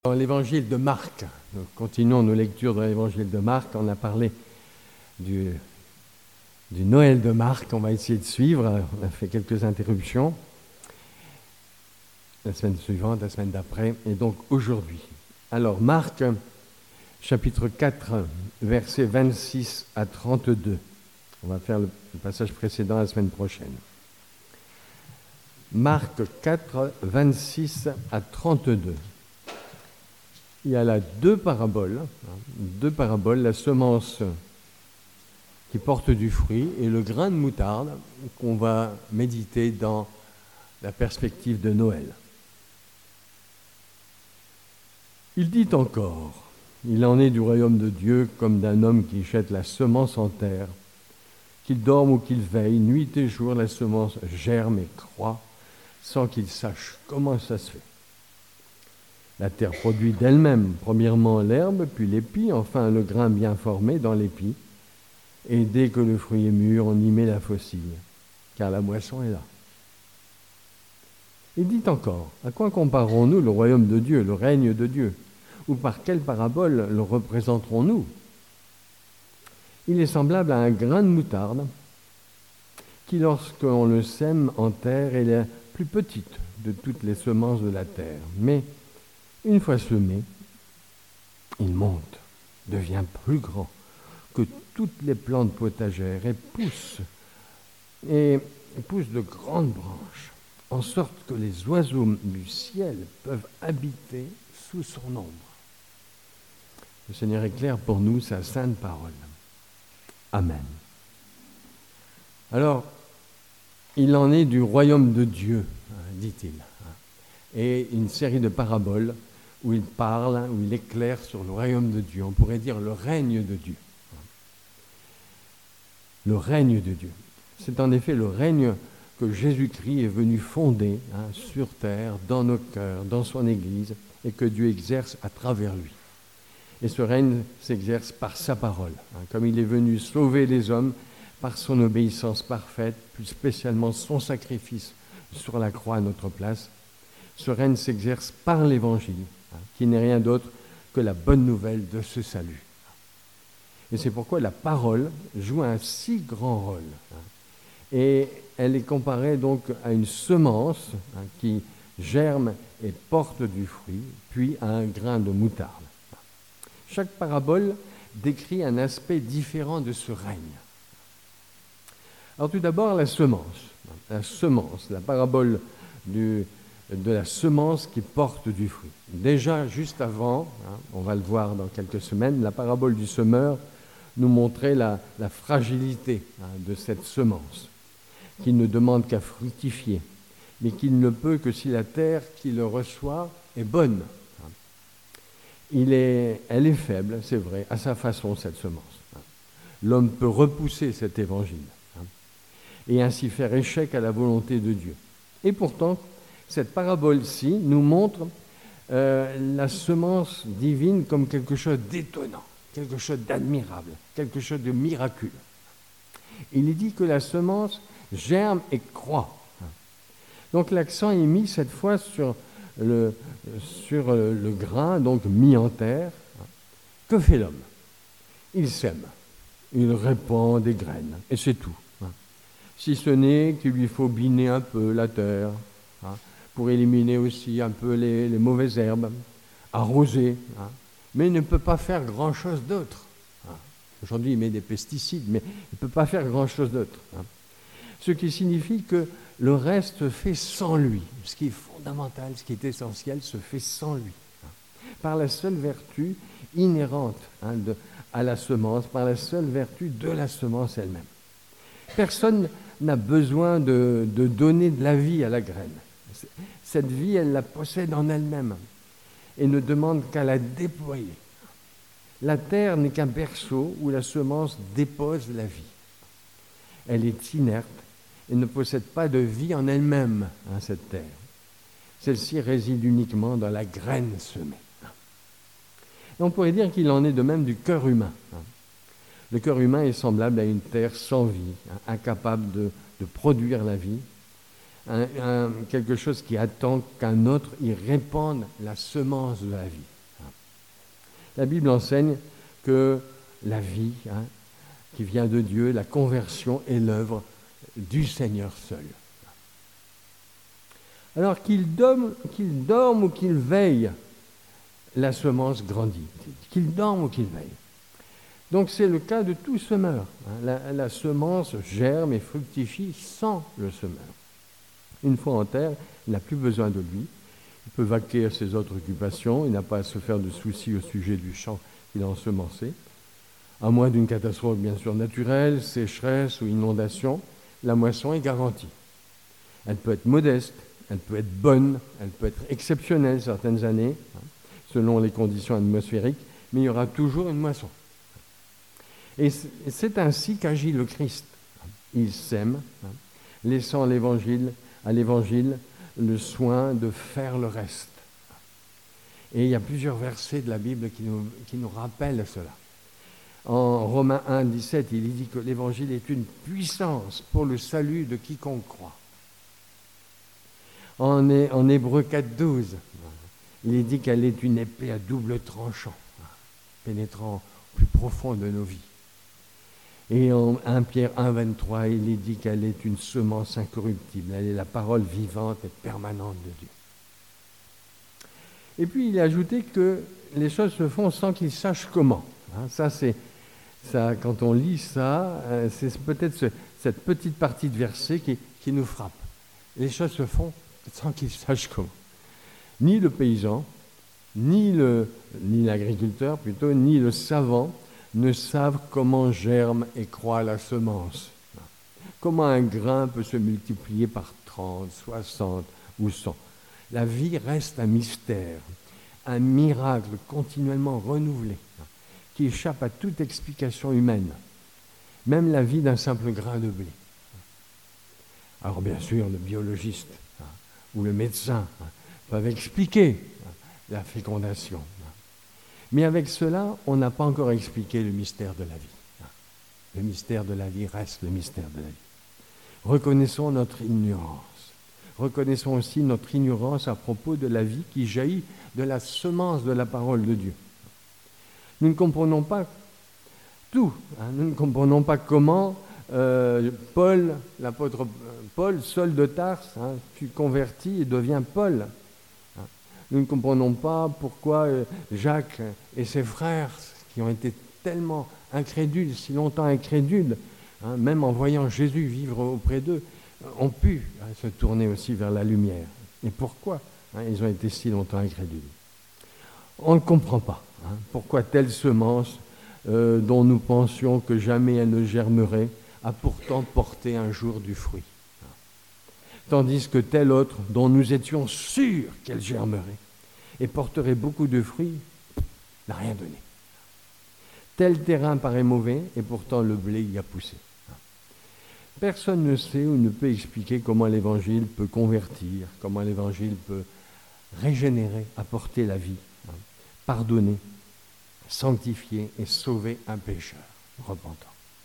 Dans l'évangile de Marc, nous continuons nos lectures dans l'évangile de Marc. On a parlé du Noël de Marc. On va essayer de suivre. On a fait quelques interruptions. La semaine suivante, la semaine d'après, et donc aujourd'hui. Alors Marc, chapitre 4, versets 26 à 32. On va faire le passage précédent la semaine prochaine. Marc 4, 26 à 32. Il y a là deux paraboles, la semence qui porte du fruit et le grain de moutarde qu'on va méditer dans la perspective de Noël. Il dit encore, il en est du royaume de Dieu comme d'un homme qui jette la semence en terre, qu'il dorme ou qu'il veille, nuit et jour la semence germe et croît sans qu'il sache comment ça se fait. La terre produit d'elle-même, premièrement l'herbe, puis l'épi, enfin le grain bien formé dans l'épi. Et dès que le fruit est mûr, on y met la faucille, car la moisson est là. Il dit encore, à quoi comparerons-nous le royaume de Dieu, le règne de Dieu? Ou par quelle parabole le représenterons-nous? Il est semblable à un grain de moutarde qui, lorsqu'on le sème en terre, est la plus petite de toutes les semences de la terre. Mais une fois semé, il monte, devient plus grand que toutes les plantes potagères et pousse de grandes branches, en sorte que les oiseaux du ciel peuvent habiter sous son ombre. Le Seigneur éclaire pour nous sa sainte parole. Amen. Alors, il en est du royaume de Dieu, dit-il, et une série de paraboles où il parle, où il éclaire sur le royaume de Dieu. On pourrait dire le règne de Dieu. Le règne de Dieu. C'est en effet le règne que Jésus-Christ est venu fonder sur terre, dans nos cœurs, dans son Église, et que Dieu exerce à travers lui. Et ce règne s'exerce par sa parole. Comme il est venu sauver les hommes par son obéissance parfaite, plus spécialement son sacrifice sur la croix à notre place, ce règne s'exerce par l'Évangile, qui n'est rien d'autre que la bonne nouvelle de ce salut. Et c'est pourquoi la parole joue un si grand rôle. Et elle est comparée donc à une semence qui germe et porte du fruit, puis à un grain de moutarde. Chaque parabole décrit un aspect différent de ce règne. Alors tout d'abord, la semence, la parabole de la semence qui porte du fruit. Déjà, juste avant, on va le voir dans quelques semaines, la parabole du semeur nous montrait la fragilité de cette semence, qui ne demande qu'à fructifier, mais qui ne peut que si la terre qui le reçoit est bonne. Elle est faible, c'est vrai, à sa façon, cette semence. L'homme peut repousser cet évangile et ainsi faire échec à la volonté de Dieu. Et pourtant, cette parabole-ci nous montre la semence divine comme quelque chose d'étonnant, quelque chose d'admirable, quelque chose de miraculeux. Il est dit que la semence germe et croît. Donc l'accent est mis cette fois sur le grain, donc mis en terre. Que fait l'homme? Il sème, il répand des graines, et c'est tout. Si ce n'est qu'il lui faut biner un peu la terre, pour éliminer aussi un peu les mauvaises herbes, arroser, mais il ne peut pas faire grand-chose d'autre. Aujourd'hui, il met des pesticides, mais il ne peut pas faire grand-chose d'autre. Ce qui signifie que le reste se fait sans lui. Ce qui est fondamental, ce qui est essentiel, se fait sans lui. Par la seule vertu inhérente à la semence, par la seule vertu de la semence elle-même. Personne n'a besoin de donner de la vie à la graine. Cette vie, elle la possède en elle-même et ne demande qu'à la déployer. La terre n'est qu'un berceau où la semence dépose la vie. Elle est inerte et ne possède pas de vie en elle-même, cette terre. Celle-ci réside uniquement dans la graine semée. Et on pourrait dire qu'il en est de même du cœur humain. Le cœur humain est semblable à une terre sans vie, incapable de produire la vie, quelque chose qui attend qu'un autre y répande la semence de la vie. La Bible enseigne que la vie qui vient de Dieu, la conversion est l'œuvre du Seigneur seul. Alors qu'il dorme ou qu'il veille, la semence grandit. Qu'il dorme ou qu'il veille. Donc c'est le cas de tout semeur. La semence germe et fructifie sans le semeur. Une fois en terre, il n'a plus besoin de lui. Il peut vaquer à ses autres occupations. Il n'a pas à se faire de soucis au sujet du champ qu'il a ensemencé. À moins d'une catastrophe bien sûr naturelle, sécheresse ou inondation, la moisson est garantie. Elle peut être modeste, elle peut être bonne, elle peut être exceptionnelle certaines années, selon les conditions atmosphériques, mais il y aura toujours une moisson. Et c'est ainsi qu'agit le Christ. Il sème, laissant à l'Évangile le soin de faire le reste. Et il y a plusieurs versets de la Bible qui nous rappellent cela. En Romains 1, 17, il dit que l'Évangile est une puissance pour le salut de quiconque croit. En Hébreux 4, 12, il est dit qu'elle est une épée à double tranchant, pénétrant au plus profond de nos vies. Et en 1 Pierre 1, 23, il est dit qu'elle est une semence incorruptible. Elle est la parole vivante et permanente de Dieu. Et puis il a ajouté que les choses se font sans qu'ils sachent comment. Ça, quand on lit ça, c'est peut-être cette petite partie de verset qui nous frappe. Les choses se font sans qu'ils sachent comment. Ni le paysan, ni l'agriculteur plutôt, ni le savant ne savent comment germe et croît la semence. Comment un grain peut se multiplier par 30, 60 ou 100. La vie reste un mystère, un miracle continuellement renouvelé, qui échappe à toute explication humaine, même la vie d'un simple grain de blé. Alors bien sûr, le biologiste ou le médecin peuvent expliquer la fécondation. Mais avec cela, on n'a pas encore expliqué le mystère de la vie. Le mystère de la vie reste le mystère de la vie. Reconnaissons notre ignorance. Reconnaissons aussi notre ignorance à propos de la vie qui jaillit de la semence de la parole de Dieu. Nous ne comprenons pas tout. Nous ne comprenons pas comment l'apôtre Paul, Saul de Tarse, fut converti et devient Paul. Nous ne comprenons pas pourquoi Jacques et ses frères, qui ont été tellement incrédules, si longtemps incrédules, même en voyant Jésus vivre auprès d'eux, ont pu se tourner aussi vers la lumière. Et pourquoi ils ont été si longtemps incrédules? On ne comprend pas pourquoi telle semence, dont nous pensions que jamais elle ne germerait, a pourtant porté un jour du fruit. Tandis que telle autre, dont nous étions sûrs qu'elle germerait et porterait beaucoup de fruits, n'a rien donné. Tel terrain paraît mauvais et pourtant le blé y a poussé. Personne ne sait ou ne peut expliquer comment l'Évangile peut convertir, comment l'Évangile peut régénérer, apporter la vie, pardonner, sanctifier et sauver un pécheur repentant.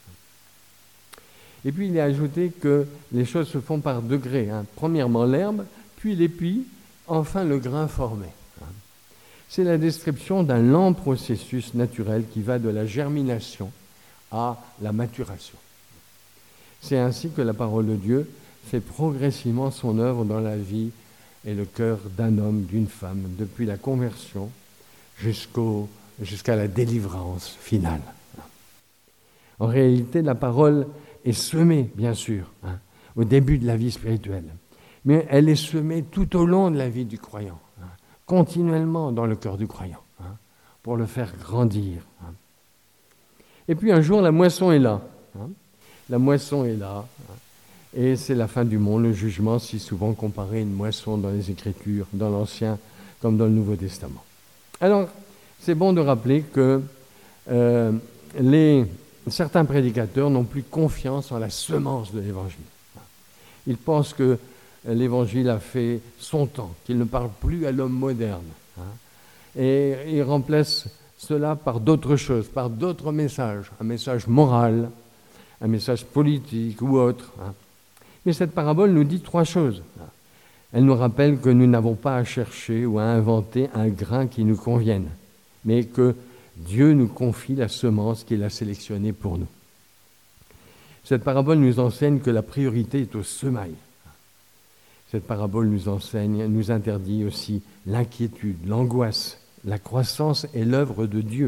Et puis il est ajouté que les choses se font par degrés. Premièrement l'herbe, puis l'épi, enfin le grain formé. C'est la description d'un lent processus naturel qui va de la germination à la maturation. C'est ainsi que la parole de Dieu fait progressivement son œuvre dans la vie et le cœur d'un homme, d'une femme, depuis la conversion jusqu'à la délivrance finale. En réalité, la parole est semée, bien sûr, au début de la vie spirituelle, mais elle est semée tout au long de la vie du croyant, continuellement dans le cœur du croyant, pour le faire grandir. Et puis un jour, la moisson est là. La moisson est là, et c'est la fin du monde, le jugement, si souvent comparé à une moisson dans les Écritures, dans l'Ancien comme dans le Nouveau Testament. Alors, c'est bon de rappeler que certains prédicateurs n'ont plus confiance en la semence de l'Évangile. Ils pensent que l'Évangile a fait son temps, qu'il ne parle plus à l'homme moderne. Et ils remplacent cela par d'autres choses, par d'autres messages, un message moral, un message politique ou autre. Mais cette parabole nous dit trois choses. Elle nous rappelle que nous n'avons pas à chercher ou à inventer un grain qui nous convienne, mais que Dieu nous confie la semence qu'il a sélectionnée pour nous. Cette parabole nous enseigne que la priorité est au semail. Cette parabole nous interdit aussi l'inquiétude, l'angoisse. La croissance est l'œuvre de Dieu.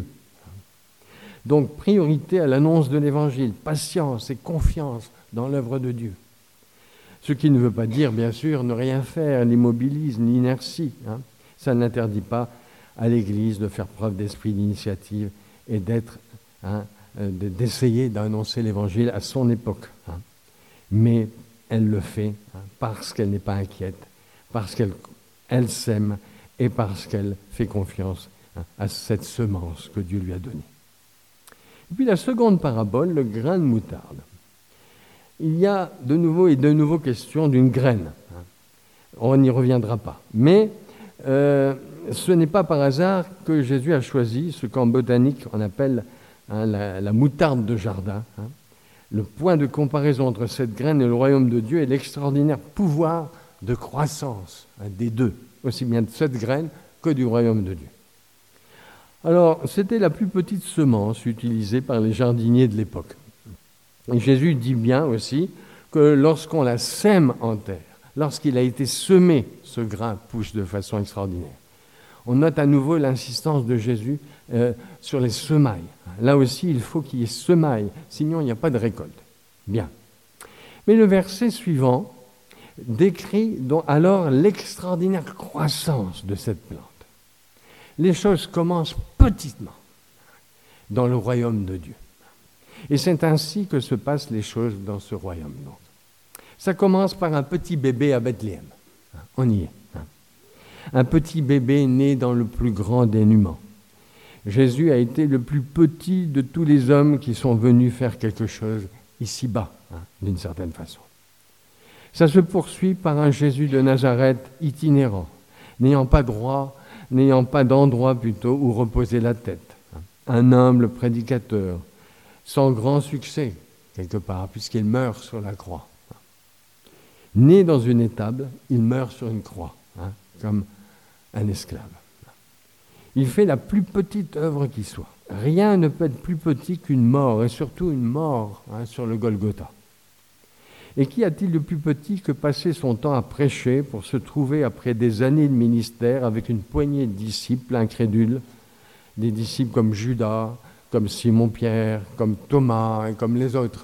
Donc, priorité à l'annonce de l'Évangile, patience et confiance dans l'œuvre de Dieu. Ce qui ne veut pas dire, bien sûr, ne rien faire, l'immobilisme, l'inertie. Ça n'interdit pas à l'Église de faire preuve d'esprit d'initiative et d'essayer d'annoncer l'Évangile à son époque. Mais elle le fait parce qu'elle n'est pas inquiète, parce qu'elle sème et parce qu'elle fait confiance à cette semence que Dieu lui a donnée. Et puis la seconde parabole, le grain de moutarde. Il y a de nouveau question d'une graine. On n'y reviendra pas. Mais ce n'est pas par hasard que Jésus a choisi ce qu'en botanique on appelle la moutarde de jardin. Le point de comparaison entre cette graine et le royaume de Dieu est l'extraordinaire pouvoir de croissance des deux, aussi bien de cette graine que du royaume de Dieu. Alors, c'était la plus petite semence utilisée par les jardiniers de l'époque. Et Jésus dit bien aussi que lorsqu'on la sème en terre, lorsqu'il a été semé, ce grain pousse de façon extraordinaire. On note à nouveau l'insistance de Jésus sur les semailles. Là aussi, il faut qu'il y ait semailles, sinon il n'y a pas de récolte. Bien. Mais le verset suivant décrit alors l'extraordinaire croissance de cette plante. Les choses commencent petitement dans le royaume de Dieu. Et c'est ainsi que se passent les choses dans ce royaume. Donc. Ça commence par un petit bébé à Bethléem. On y est. Un petit bébé né dans le plus grand dénuement. Jésus a été le plus petit de tous les hommes qui sont venus faire quelque chose ici-bas, d'une certaine façon. Ça se poursuit par un Jésus de Nazareth itinérant, n'ayant pas d'endroit plutôt où reposer la tête. Un humble prédicateur, sans grand succès, quelque part, puisqu'il meurt sur la croix. Né dans une étable, il meurt sur une croix, comme un esclave. Il fait la plus petite œuvre qui soit. Rien ne peut être plus petit qu'une mort, et surtout une mort sur le Golgotha. Et qu'y a-t-il de plus petit que passer son temps à prêcher pour se trouver après des années de ministère avec une poignée de disciples incrédules, des disciples comme Judas, comme Simon-Pierre, comme Thomas et comme les autres.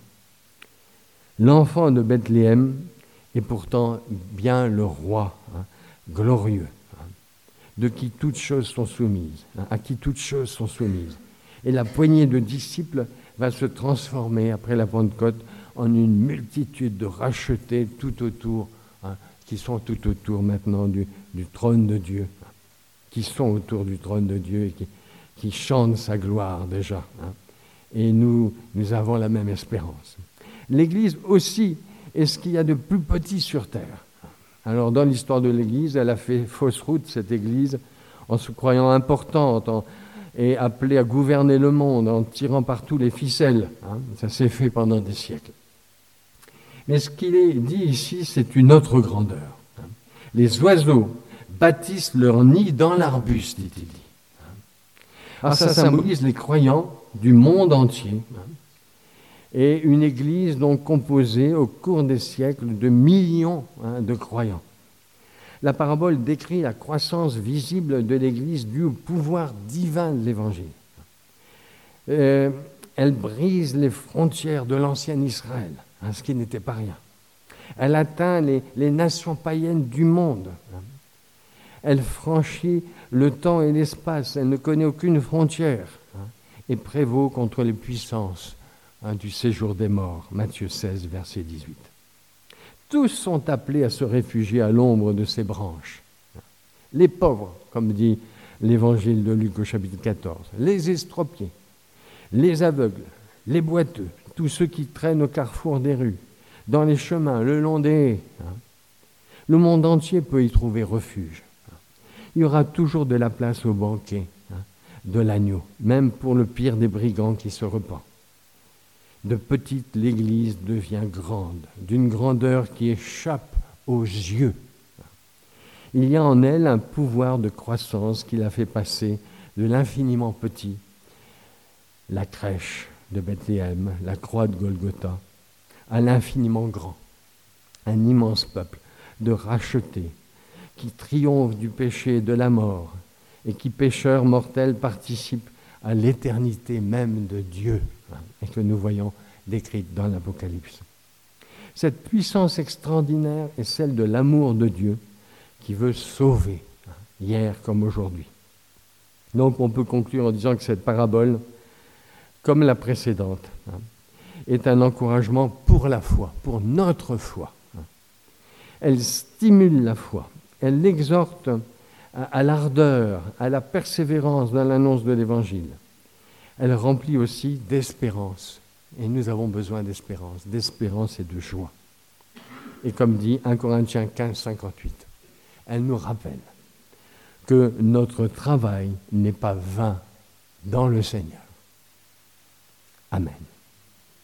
L'enfant de Bethléem est pourtant bien le roi glorieux, de qui toutes choses sont soumises, à qui toutes choses sont soumises. Et la poignée de disciples va se transformer après la Pentecôte en une multitude de rachetés tout autour, qui sont tout autour maintenant du trône de Dieu, qui sont autour du trône de Dieu et qui chantent sa gloire déjà. Et nous avons la même espérance. L'Église aussi est ce qu'il y a de plus petit sur terre. Alors dans l'histoire de l'Église, elle a fait fausse route, cette Église, en se croyant importante et appelée à gouverner le monde, en tirant partout les ficelles. Ça s'est fait pendant des siècles. Mais ce qu'il est dit ici, c'est une autre grandeur. Les oiseaux bâtissent leur nid dans l'arbuste, dit-il. Alors ça symbolise les croyants du monde entier. Et une église donc composée au cours des siècles de millions de croyants. La parabole décrit la croissance visible de l'église due au pouvoir divin de l'évangile. Elle brise les frontières de l'ancien Israël, ce qui n'était pas rien. Elle atteint les nations païennes du monde. Elle franchit le temps et l'espace, elle ne connaît aucune frontière et prévaut contre les puissances du séjour des morts, Matthieu 16, verset 18. Tous sont appelés à se réfugier à l'ombre de ses branches. Les pauvres, comme dit l'évangile de Luc au chapitre 14, les estropiés, les aveugles, les boiteux, tous ceux qui traînent au carrefour des rues, dans les chemins, le long des haies. Le monde entier peut y trouver refuge. Il y aura toujours de la place au banquet de l'agneau, même pour le pire des brigands qui se repent. De petite, l'Église devient grande, d'une grandeur qui échappe aux yeux. Il y a en elle un pouvoir de croissance qui la fait passer de l'infiniment petit, la crèche de Bethléem, la croix de Golgotha, à l'infiniment grand, un immense peuple de rachetés qui triomphe du péché et de la mort et qui, pécheurs mortels, participe à l'éternité même de Dieu, et que nous voyons décrite dans l'Apocalypse. Cette puissance extraordinaire est celle de l'amour de Dieu qui veut sauver, hier comme aujourd'hui. Donc on peut conclure en disant que cette parabole, comme la précédente, est un encouragement pour la foi, pour notre foi. Elle stimule la foi, elle exhorte à l'ardeur, à la persévérance dans l'annonce de l'Évangile. Elle remplit aussi d'espérance. Et nous avons besoin d'espérance et de joie. Et comme dit 1 Corinthiens 15, 58, elle nous rappelle que notre travail n'est pas vain dans le Seigneur. Amen.